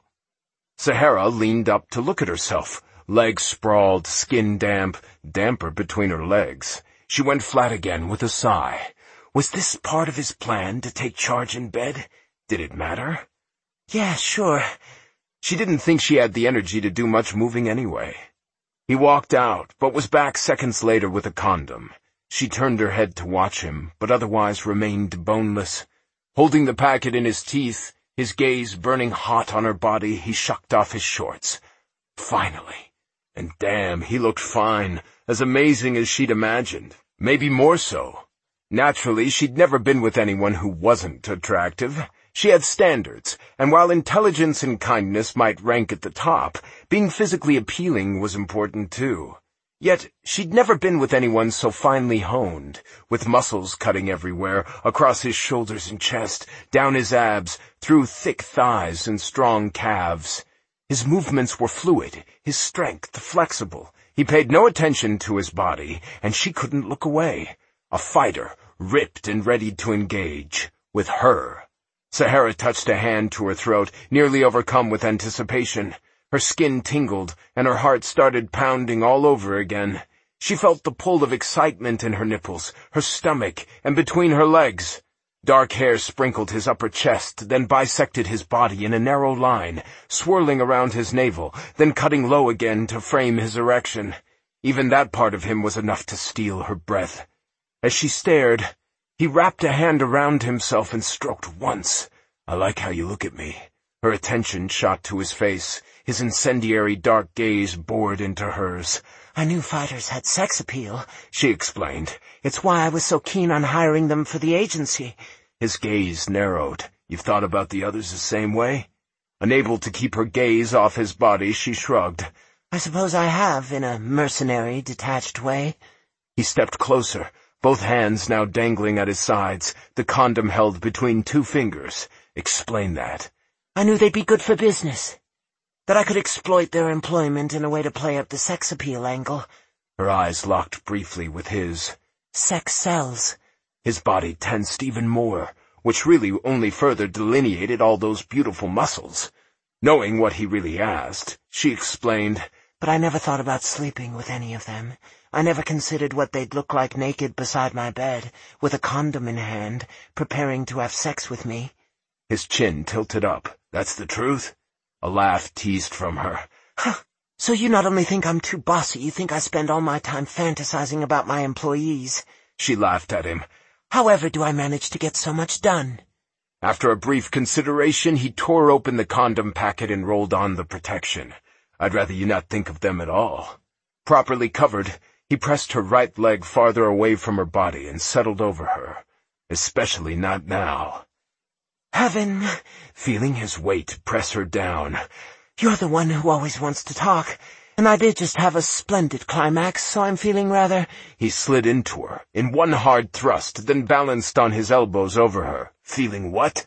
Sahara leaned up to look at herself, legs sprawled, skin damp, damper between her legs. She went flat again with a sigh. Was this part of his plan to take charge in bed? Did it matter? Yeah, sure. She didn't think she had the energy to do much moving anyway. He walked out, but was back seconds later with a condom. She turned her head to watch him, but otherwise remained boneless. Holding the packet in his teeth, his gaze burning hot on her body, he shucked off his shorts. Finally. And damn, he looked fine, as amazing as she'd imagined. Maybe more so. Naturally, she'd never been with anyone who wasn't attractive. She had standards, and while intelligence and kindness might rank at the top, being physically appealing was important too. Yet, she'd never been with anyone so finely honed, with muscles cutting everywhere, across his shoulders and chest, down his abs, through thick thighs and strong calves. His movements were fluid, his strength flexible. He paid no attention to his body, and she couldn't look away. A fighter, ripped and ready to engage. With her. Sahara touched a hand to her throat, nearly overcome with anticipation. Her skin tingled, and her heart started pounding all over again. She felt the pull of excitement in her nipples, her stomach, and between her legs. Dark hair sprinkled his upper chest, then bisected his body in a narrow line, swirling around his navel, then cutting low again to frame his erection. Even that part of him was enough to steal her breath. As she stared, he wrapped a hand around himself and stroked once. "I like how you look at me." Her attention shot to his face. His incendiary dark gaze bored into hers. "I knew fighters had sex appeal," she explained. "It's why I was so keen on hiring them for the agency." His gaze narrowed. "You've thought about the others the same way?" Unable to keep her gaze off his body, she shrugged. "I suppose I have, in a mercenary, detached way." He stepped closer, both hands now dangling at his sides, the condom held between two fingers. "Explain that." "I knew they'd be good for business. That I could exploit their employment in a way to play up the sex appeal angle." Her eyes locked briefly with his. "Sex sells." His body tensed even more, which really only further delineated all those beautiful muscles. Knowing what he really asked, she explained, "But I never thought about sleeping with any of them. I never considered what they'd look like naked beside my bed, with a condom in hand, preparing to have sex with me." His chin tilted up. "That's the truth?" A laugh teased from her. "Huh. So you not only think I'm too bossy, you think I spend all my time fantasizing about my employees." She laughed at him. "However do I manage to get so much done?" After a brief consideration, he tore open the condom packet and rolled on the protection. "I'd rather you not think of them at all." Properly covered, he pressed her right leg farther away from her body and settled over her. "Especially not now." "Heaven," feeling his weight press her down. "You're the one who always wants to talk, and I did just have a splendid climax, so I'm feeling rather—" He slid into her, in one hard thrust, then balanced on his elbows over her. Feeling what?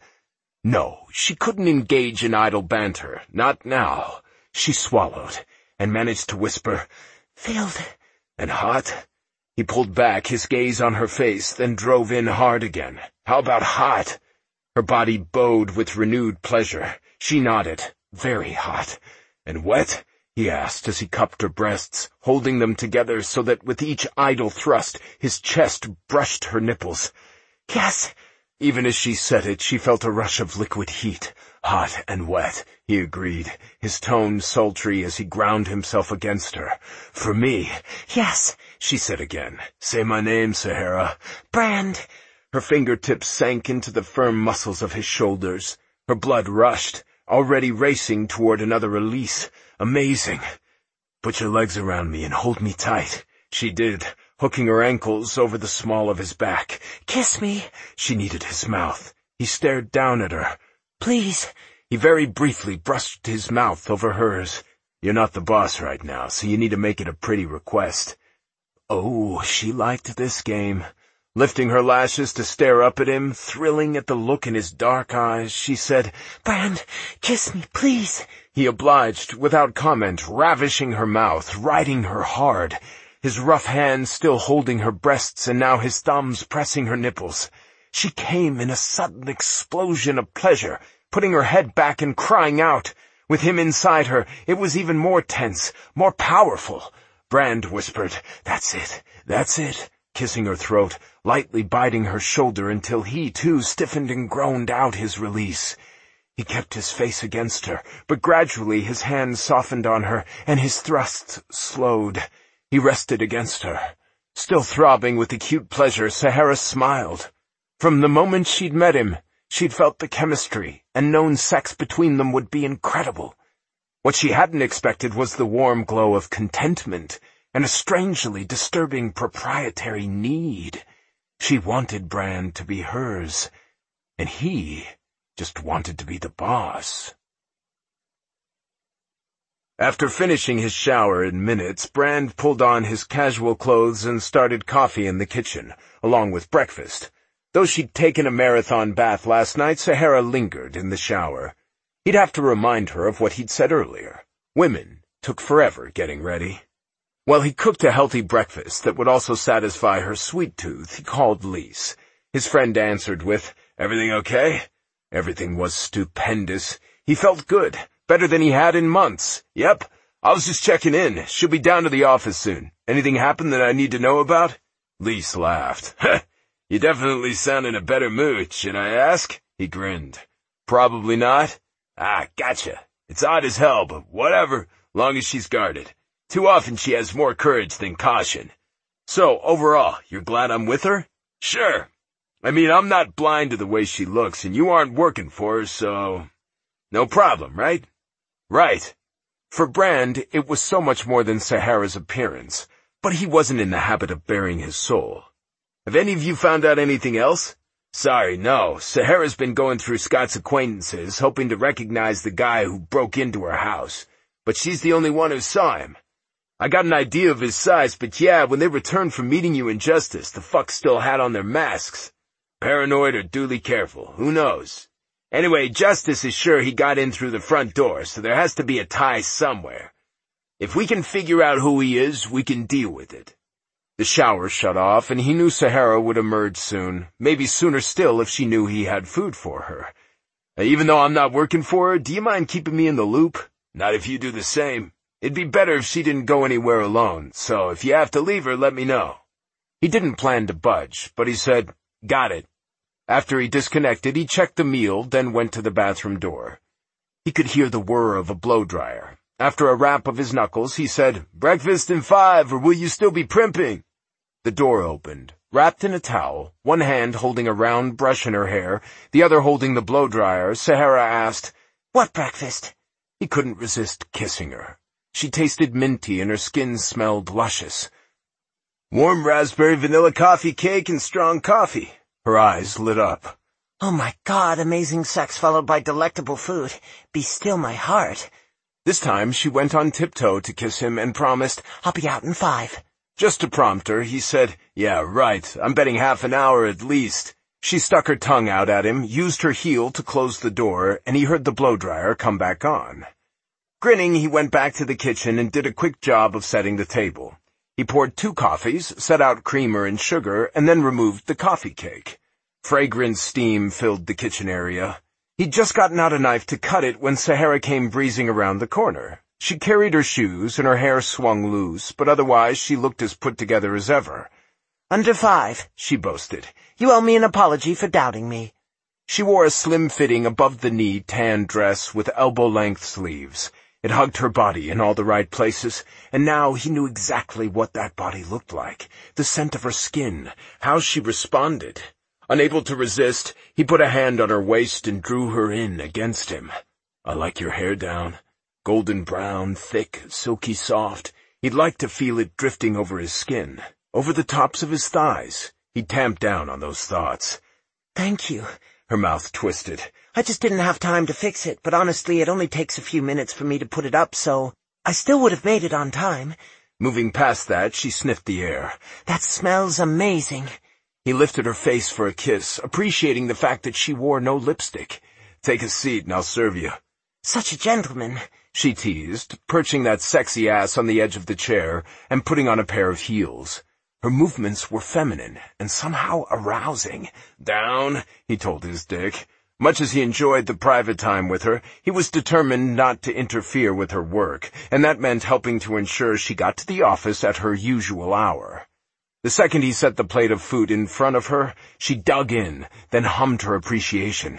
No, she couldn't engage in idle banter, not now. She swallowed, and managed to whisper, "Filled." "And hot?" He pulled back, his gaze on her face, then drove in hard again. "How about hot?" Her body bowed with renewed pleasure. She nodded. "Very hot." "And wet?" he asked as he cupped her breasts, holding them together so that with each idle thrust his chest brushed her nipples. Yes. Even as she said it, she felt a rush of liquid heat. Hot and wet, he agreed, his tone sultry as he ground himself against her. For me. Yes, she said again. Say my name, Sahara. Brand. Her fingertips sank into the firm muscles of his shoulders. Her blood rushed, already racing toward another release. Amazing. Put your legs around me and hold me tight. She did, hooking her ankles over the small of his back. Kiss me. She needed his mouth. He stared down at her. Please. He very briefly brushed his mouth over hers. You're not the boss right now, so you need to make it a pretty request. Oh, she liked this game. Lifting her lashes to stare up at him, thrilling at the look in his dark eyes, she said, Brand, kiss me, please. He obliged, without comment, ravishing her mouth, riding her hard, his rough hands still holding her breasts and now his thumbs pressing her nipples. She came in a sudden explosion of pleasure, putting her head back and crying out. With him inside her, it was even more tense, more powerful. Brand whispered, That's it, kissing her throat, lightly biting her shoulder until he, too, stiffened and groaned out his release. He kept his face against her, but gradually his hands softened on her, and his thrusts slowed. He rested against her. Still throbbing with acute pleasure, Sahara smiled. From the moment she'd met him, she'd felt the chemistry, and known sex between them would be incredible. What she hadn't expected was the warm glow of contentment, and a strangely disturbing proprietary need. She wanted Brand to be hers, and he just wanted to be the boss. After finishing his shower in minutes, Brand pulled on his casual clothes and started coffee in the kitchen, along with breakfast. Though she'd taken a marathon bath last night, Sahara lingered in the shower. He'd have to remind her of what he'd said earlier. Women took forever getting ready. While he cooked a healthy breakfast that would also satisfy her sweet tooth, he called Lise. His friend answered with, Everything okay? Everything was stupendous. He felt good, better than he had in months. Yep, I was just checking in. She'll be down to the office soon. Anything happen that I need to know about? Lise laughed. You definitely sound in a better mood, should I ask? He grinned. Probably not. Gotcha. It's odd as hell, but whatever, long as she's guarded. Too often she has more courage than caution. So, overall, you're glad I'm with her? Sure. I mean, I'm not blind to the way she looks, and you aren't working for her, so... No problem, right? Right. For Brand, it was so much more than Sahara's appearance, but he wasn't in the habit of bearing his soul. Have any of you found out anything else? Sorry, no. Sahara's been going through Scott's acquaintances, hoping to recognize the guy who broke into her house. But she's the only one who saw him. I got an idea of his size, but yeah, when they returned from meeting you in Justice, the fucks still had on their masks. Paranoid or duly careful, who knows? Anyway, Justice is sure he got in through the front door, so there has to be a tie somewhere. If we can figure out who he is, we can deal with it. The shower shut off, and he knew Sahara would emerge soon, maybe sooner still if she knew he had food for her. Even though I'm not working for her, do you mind keeping me in the loop? Not if you do the same. It'd be better if she didn't go anywhere alone, so if you have to leave her, let me know. He didn't plan to budge, but he said, Got it. After he disconnected, he checked the meal, then went to the bathroom door. He could hear the whir of a blow-dryer. After a rap of his knuckles, he said, Breakfast in 5, or will you still be primping? The door opened. Wrapped in a towel, one hand holding a round brush in her hair, the other holding the blow-dryer, Sahara asked, What breakfast? He couldn't resist kissing her. She tasted minty and her skin smelled luscious. Warm raspberry vanilla coffee cake and strong coffee. Her eyes lit up. Oh my God, amazing sex followed by delectable food. Be still my heart. This time she went on tiptoe to kiss him and promised, I'll be out in 5. Just to prompt her, he said, Yeah, right, I'm betting half an hour at least. She stuck her tongue out at him, used her heel to close the door, and he heard the blow-dryer come back on. Grinning, he went back to the kitchen and did a quick job of setting the table. He poured 2 coffees, set out creamer and sugar, and then removed the coffee cake. Fragrant steam filled the kitchen area. He'd just gotten out a knife to cut it when Sahara came breezing around the corner. She carried her shoes and her hair swung loose, but otherwise she looked as put together as ever. "Under 5, she boasted. "You owe me an apology for doubting me." She wore a slim-fitting, above-the-knee tan dress with elbow-length sleeves. It hugged her body in all the right places, and now he knew exactly what that body looked like, the scent of her skin, how she responded. Unable to resist, he put a hand on her waist and drew her in against him. "I like your hair down. Golden brown, thick, silky soft. He'd like to feel it drifting over his skin, over the tops of his thighs." He tamped down on those thoughts. "Thank you." Her mouth twisted. "I just didn't have time to fix it, but honestly it only takes a few minutes for me to put it up, so I still would have made it on time." Moving past that, she sniffed the air. "That smells amazing." He lifted her face for a kiss, appreciating the fact that she wore no lipstick. "Take a seat and I'll serve you." "Such a gentleman," she teased, perching that sexy ass on the edge of the chair and putting on a pair of heels. Her movements were feminine and somehow arousing. "Down," he told his dick. Much as he enjoyed the private time with her, he was determined not to interfere with her work, and that meant helping to ensure she got to the office at her usual hour. The second he set the plate of food in front of her, she dug in, then hummed her appreciation.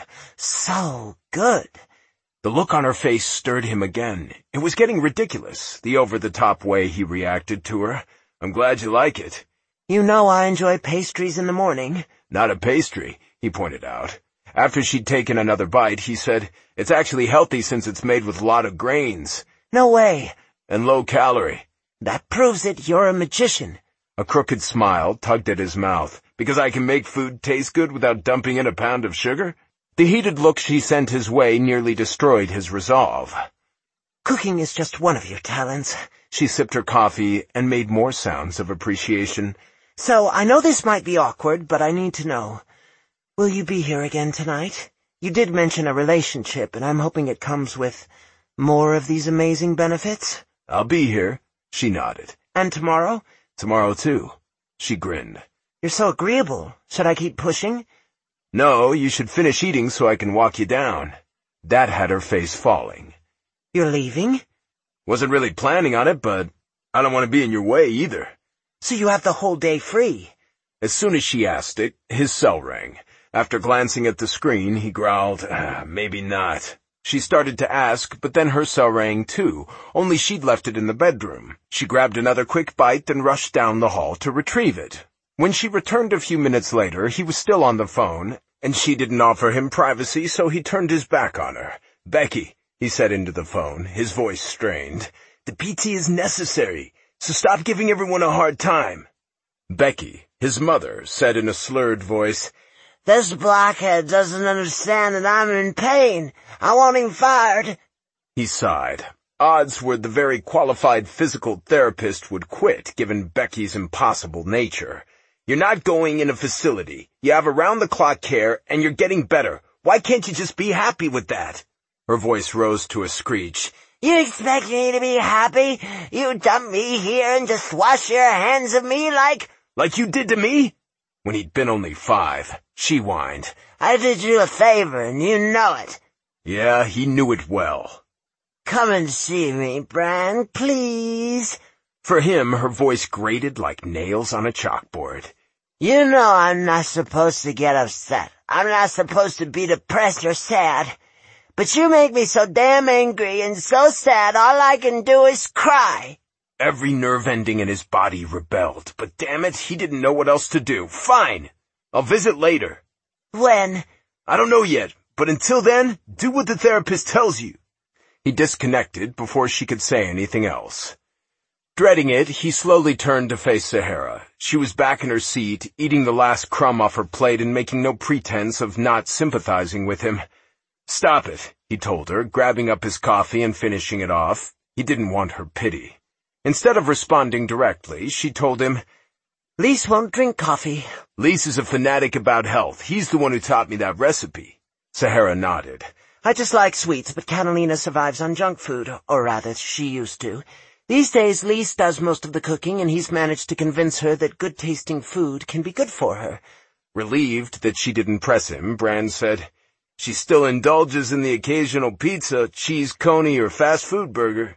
"So good." The look on her face stirred him again. It was getting ridiculous, the over-the-top way he reacted to her. "I'm glad you like it." "You know I enjoy pastries in the morning." "Not a pastry," he pointed out. After she'd taken another bite, he said, "It's actually healthy since it's made with a lot of grains." "No way." "And low-calorie." "That proves it. You're a magician." A crooked smile tugged at his mouth. "Because I can make food taste good without dumping in a pound of sugar?" The heated look she sent his way nearly destroyed his resolve. "Cooking is just one of your talents." She sipped her coffee and made more sounds of appreciation. "So, I know this might be awkward, but I need to know. Will you be here again tonight? You did mention a relationship, and I'm hoping it comes with more of these amazing benefits." "I'll be here," she nodded. "And tomorrow?" "Tomorrow, too." She grinned. "You're so agreeable. Should I keep pushing?" "No, you should finish eating so I can walk you down." That had her face falling. "You're leaving?" "Wasn't really planning on it, but I don't want to be in your way either." "So you have the whole day free?" As soon as she asked it, his cell rang. After glancing at the screen, he growled, "Maybe not." She started to ask, but then her cell rang too, only she'd left it in the bedroom. She grabbed another quick bite and rushed down the hall to retrieve it. When she returned a few minutes later, he was still on the phone, and she didn't offer him privacy, so he turned his back on her. "Becky," he said into the phone, his voice strained, "the PT is necessary, so stop giving everyone a hard time." Becky, his mother, said in a slurred voice, "This blockhead doesn't understand that I'm in pain. I want him fired." He sighed. Odds were the very qualified physical therapist would quit, given Becky's impossible nature. "You're not going in a facility. You have around-the-clock care, and you're getting better. Why can't you just be happy with that?" Her voice rose to a screech. "You expect me to be happy? You dump me here and just wash your hands of me like—" "Like you did to me?" When he'd been only 5, she whined. "I did you a favor, and you know it." Yeah, he knew it well. "Come and see me, Bran, please." For him, her voice grated like nails on a chalkboard. "You know I'm not supposed to get upset. I'm not supposed to be depressed or sad. But you make me so damn angry and so sad all I can do is cry." Every nerve ending in his body rebelled, but damn it, he didn't know what else to do. "Fine. I'll visit later." "When?" "I don't know yet, but until then, do what the therapist tells you." He disconnected before she could say anything else. Dreading it, he slowly turned to face Sahara. She was back in her seat, eating the last crumb off her plate and making no pretense of not sympathizing with him. "Stop it," he told her, grabbing up his coffee and finishing it off. He didn't want her pity. Instead of responding directly, she told him, "Lise won't drink coffee." "Lise is a fanatic about health. He's the one who taught me that recipe." Sahara nodded. "I just like sweets, but Catalina survives on junk food, or rather, she used to. These days, Lise does most of the cooking, and he's managed to convince her that good-tasting food can be good for her." Relieved that she didn't press him, Bran said, "She still indulges in the occasional pizza, cheese coney, or fast food burger."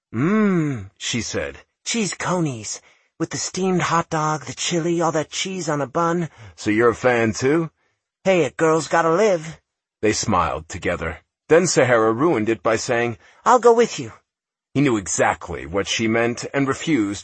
She said. Cheese conies. With the steamed hot dog, the chili, all that cheese on a bun. So you're a fan too? Hey, a girl's gotta live. They smiled together. Then Sahara ruined it by saying, I'll go with you. He knew exactly what she meant and refused